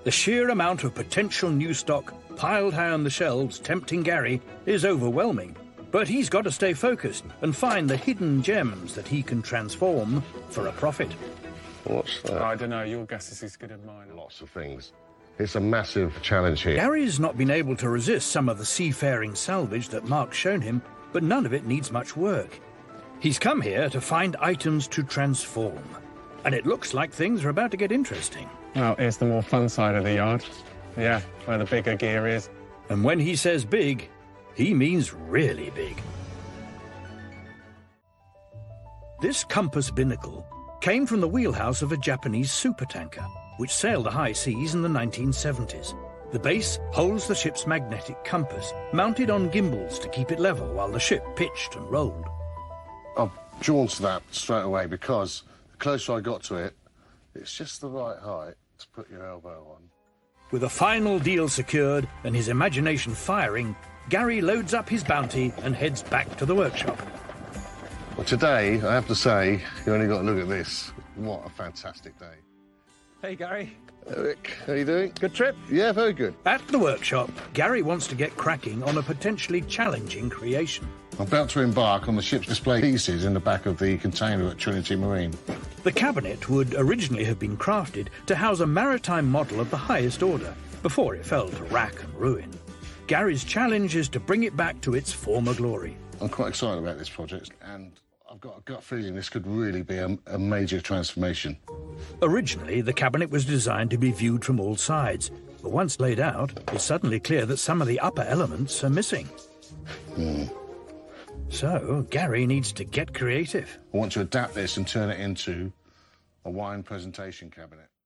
The sheer amount of potential new stock piled high on the shelves tempting Gary is overwhelming. But he's got to stay focused and find the hidden gems that he can transform for a profit. What's that? I don't know, your guess is as good as mine. Lots of things. It's a massive challenge here. Gary's not been able to resist some of the seafaring salvage that Mark's shown him, but none of it needs much work. He's come here to find items to transform. And it looks like things are about to get interesting. Well, here's the more fun side of the yard. Yeah, where the bigger gear is. And when he says big, he means really big. This compass binnacle came from the wheelhouse of a Japanese supertanker, which sailed the high seas in the 1970s. The base holds the ship's magnetic compass, mounted on gimbals to keep it level while the ship pitched and rolled. I've drawn to that straight away because the closer I got to it, it's just the right height to put your elbow on. With a final deal secured and his imagination firing, Gary loads up his bounty and heads back to the workshop. Well, today, I have to say, you only got to look at this. What a fantastic day. Hey, Gary. Eric, how you doing? Good trip? Yeah, very good. At the workshop, Gary wants to get cracking on a potentially challenging creation. I'm about to embark on the ship's display pieces in the back of the container at Trinity Marine. The cabinet would originally have been crafted to house a maritime model of the highest order, before it fell to rack and ruin. Gary's challenge is to bring it back to its former glory. I'm quite excited about this project, and I've got a gut feeling this could really be a major transformation. Originally, the cabinet was designed to be viewed from all sides, but once laid out, it's suddenly clear that some of the upper elements are missing. So, Gary needs to get creative. I want to adapt this and turn it into a wine presentation cabinet.